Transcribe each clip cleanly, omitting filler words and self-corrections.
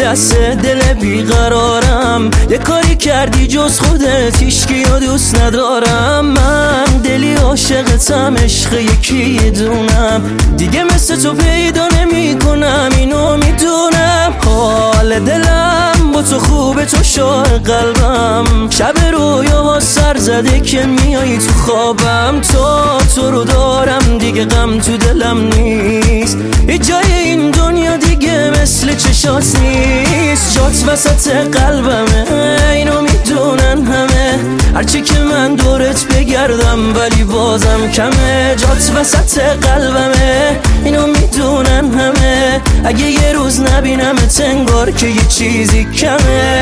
دست دل بیقرارم، یه کاری کردی جز خودت هیچکیو دوست ندارم. من دلی عاشقتم، عشق یکی دونم، دیگه مثل تو پیدا نمی کنم، اینو میدونم. حال دلم با تو خوبه، تو شاه قلبم، شب رویاها سر زده که میایی تو خوابم. تو رو دارم دیگه غم تو دلم نیست، هیچ جای این دنیا دیگه مثل چشات نیست. جات وسط قلبمه، اینو میدونن همه، هرچی که من دورت بگردم ولی بازم کمه. جات وسط قلبمه، اینو میدونن همه، اگه یه روز نبینمت انگار که یه چیزی کمه.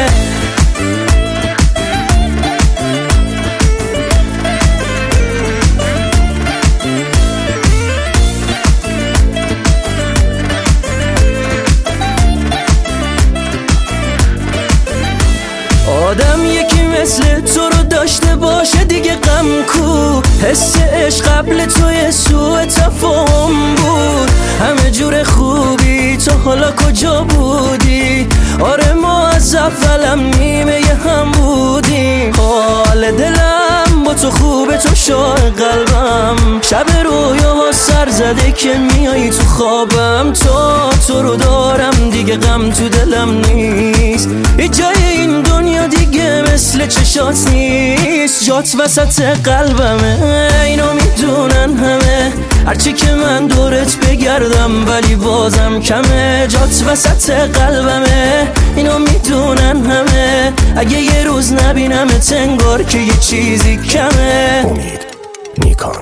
آدم یکی مثل تو رو داشته باشه دیگه غم کو، حس عشق قبل توی سوء تفاهم بود. همه جور خوبی تو حالا کجا بودی؟ آره ما از اولم نیمه هم بودیم. حال دلم با تو خوبه، تو شاه قلبم، شب رویاها سر زده که میایی تو خوابم. تو رو دارم دیگه غم تو دلم نیست، هیچ جای این دنیا دیگه مثل چشات نیست. جات وسط قلبمه، اینو میدونن همه، هرچی که من دورت بگردم ولی بازم کمه. جات وسط قلبمه، اینو میدونن همه، اگه یه روز نبینمت انگار که یه چیزی کمه. امید نیکان.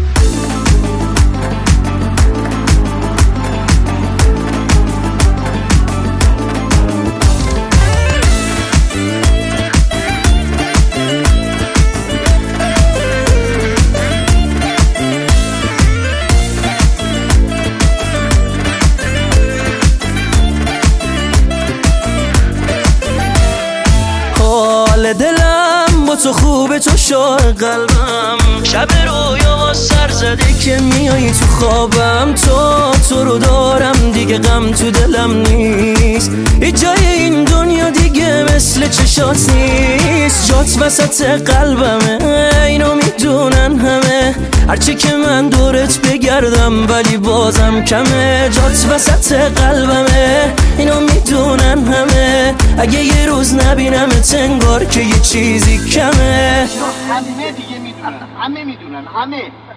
حال دلم با تو خوبه، تو شاه قلبم، شب رویا سر زده که میایی تو خوابم. تو رو دارم دیگه غم تو دلم نیست، هیچ جای این دنیا دیگه مثل چشات نیست. جات وسط قلبمه، اینو میدونن همه، هرچی که من دورت بگردم ولی بازم کمه. جات وسط قلبمه، اینو میدونن همه، اگه یه روز نبینمت انگار که یه چیزی کمه. همه دیگه میدونن، همه میدونن، همه